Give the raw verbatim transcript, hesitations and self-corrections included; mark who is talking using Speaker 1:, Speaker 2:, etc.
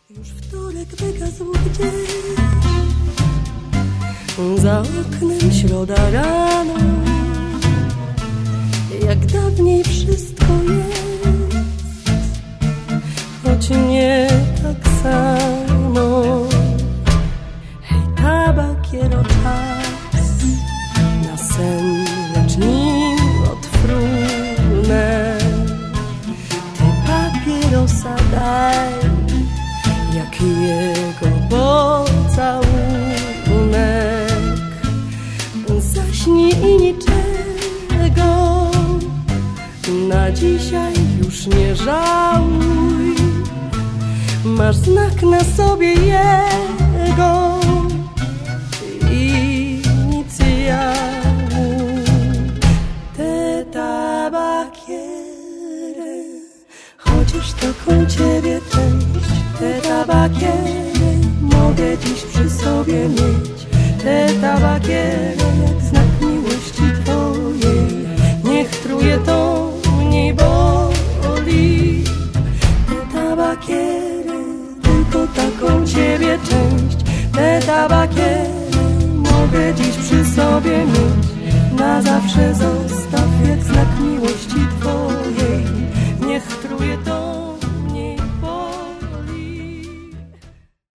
Speaker 1: Już wtorek wygasł gdzieś, za oknem środa rano. Jak dawniej wszystko jest, choć nie tak samo. Hej, tabakiero, czas na sen, lecz nim odfrunę. Ty papierosa daj, jak jego pocałunek. Zaśnij i niczego na dzisiaj już nie żałuj. Masz znak na sobie jego inicjały. Te tabakiery, chociaż taką ciebie część. Te tabakiery mogę dziś przy sobie mieć. Te tabakiery jak znak miłości twojej. Niech truje to mniej boli. Te tabakiery, tylko taką ciebie część. Te tabakiery mogę dziś przy sobie mieć. Na zawsze zostać.